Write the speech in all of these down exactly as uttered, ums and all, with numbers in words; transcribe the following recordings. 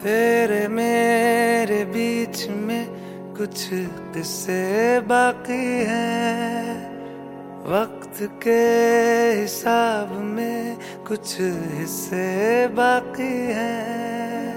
तेरे मेरे बीच में कुछ किस्से बाकी हैं, वक्त के हिसाब में कुछ हिस्से बाकी हैं।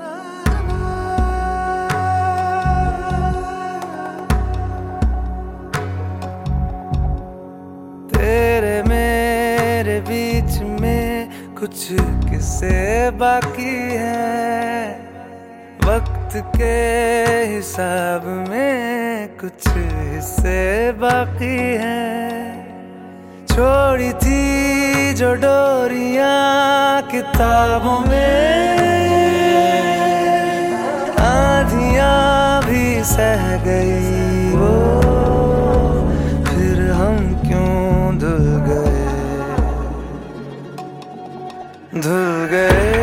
तेरे मेरे बीच में कुछ किस्से बाकी हैं, वक्त के हिसाब में कुछ हिस्से बाकी हैं। छोड़ी थी जो डोरियां किताबों में, आंधियां भी सह गई वो, फिर हम क्यों धुल गए धुल गए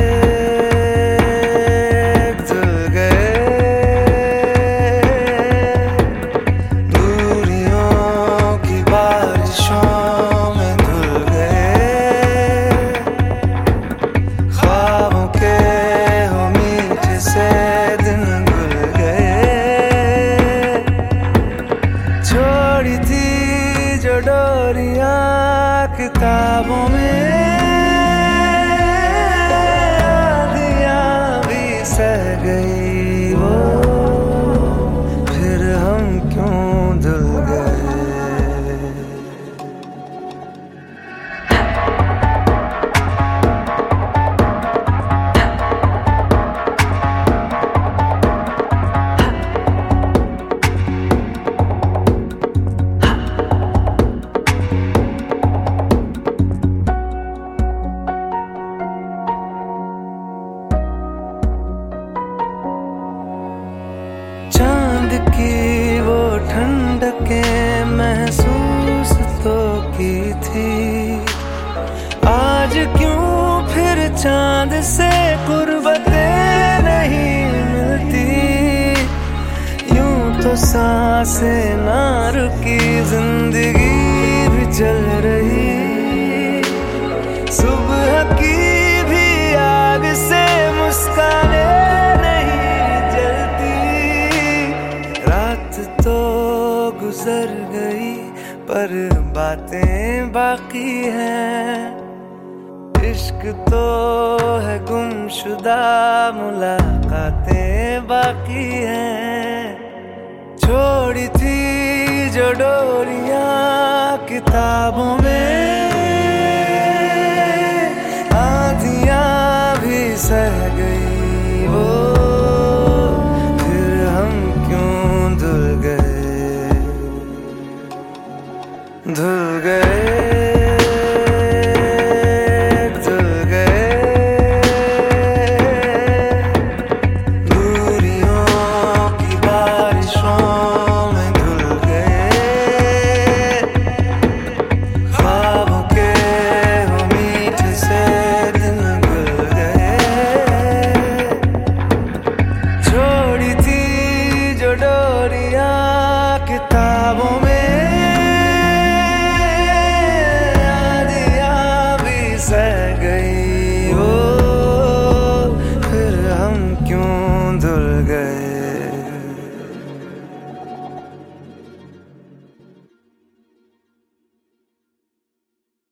किताबों में, आंधियां भी सह गई वो, फिर हम क्यों धुल गए। की वो ठंडके महसूस तो की थी, आज क्यों फिर चांद से कुर्बतें नहीं मिलती। यूं तो सांसें ना रुकी, जिंदगी भी चल रही, सुबह की भी आग से मुस्काने तो गुजर गई पर बातें बाकी हैं। इश्क तो है गुमशुदा, मुलाकातें बाकी हैं। छोड़ी थी जो डोरियां किताबों में, आंधियां भी सह गई वो, धुल गए